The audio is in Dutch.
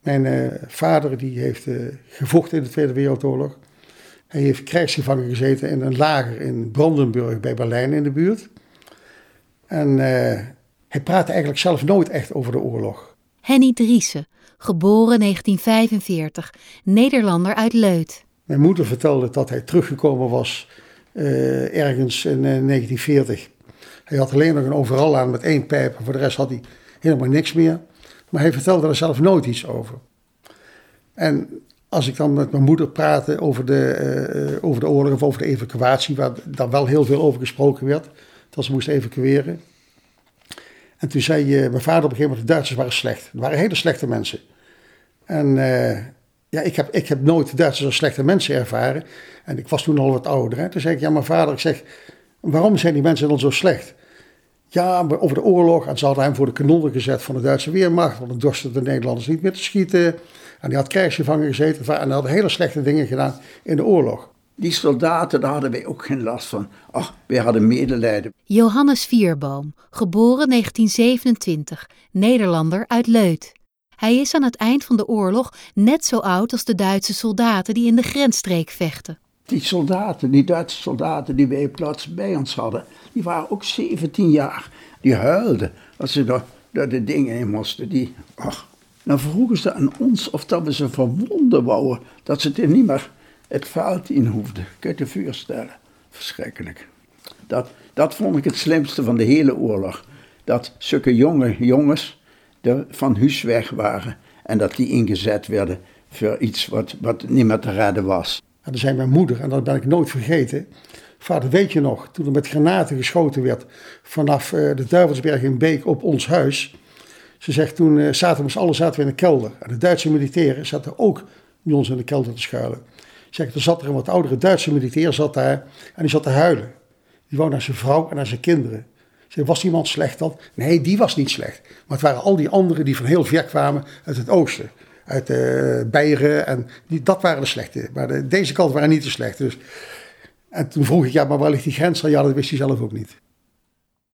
Mijn vader die heeft gevochten in de Tweede Wereldoorlog. Hij heeft krijgsgevangen gezeten in een lager in Brandenburg bij Berlijn in de buurt. En hij praatte eigenlijk zelf nooit echt over de oorlog. Henny Driessen, geboren 1945, Nederlander uit Leuth. Mijn moeder vertelde dat hij teruggekomen was ergens in 1940. Hij had alleen nog een overal aan met 1 pijp. Voor de rest had hij helemaal niks meer. Maar hij vertelde er zelf nooit iets over. En als ik dan met mijn moeder praatte over de oorlog of over de evacuatie, waar dan wel heel veel over gesproken werd, dat ze moesten evacueren. En toen zei mijn vader op een gegeven moment, de Duitsers waren slecht. Het waren hele slechte mensen. En ik heb nooit de Duitsers als slechte mensen ervaren. En ik was toen al wat ouder. Hè. Toen zei ik, ja, mijn vader, ik zeg, waarom zijn die mensen dan zo slecht? Ja, over de oorlog. En ze hadden hem voor de kanonnen gezet van de Duitse Weermacht. Want dan dorsten de Nederlanders niet meer te schieten. En die had krijgsgevangen gezeten. En hadden hele slechte dingen gedaan in de oorlog. Die soldaten, daar hadden wij ook geen last van. Ach, wij hadden medelijden. Johannes Vierboom, geboren 1927, Nederlander uit Leuth. Hij is aan het eind van de oorlog net zo oud als de Duitse soldaten die in de grensstreek vechten. Die Duitse soldaten die wij plots bij ons hadden, die waren ook 17 jaar. Die huilden als ze door de dingen heen moesten. Dan vroegen ze aan ons of dat we ze verwonden wouden, dat ze het niet meer het veld in hoefden. Kun je je voorstellen? Verschrikkelijk. Dat vond ik het slimste van de hele oorlog. Dat zulke jonge jongens van huis weg waren en dat die ingezet werden voor iets wat niet meer te redden was. En dan zei mijn moeder, en dat ben ik nooit vergeten. Vader, weet je nog, toen er met granaten geschoten werd vanaf de Duivelsberg in Beek op ons huis. Ze zegt, toen zaten we in de kelder. En de Duitse militairen zaten ook bij ons in de kelder te schuilen. Zegt, er zat er een wat oudere Duitse militair zat daar en die zat te huilen. Die wou naar zijn vrouw en naar zijn kinderen. Zei, was iemand slecht dan? Nee, die was niet slecht. Maar het waren al die anderen die van heel ver kwamen uit het oosten. Uit Beieren en dat waren de slechte. Maar deze kant waren niet de slechte. Dus, en toen vroeg ik, ja, maar waar ligt die grens? Ja, dat wist hij zelf ook niet.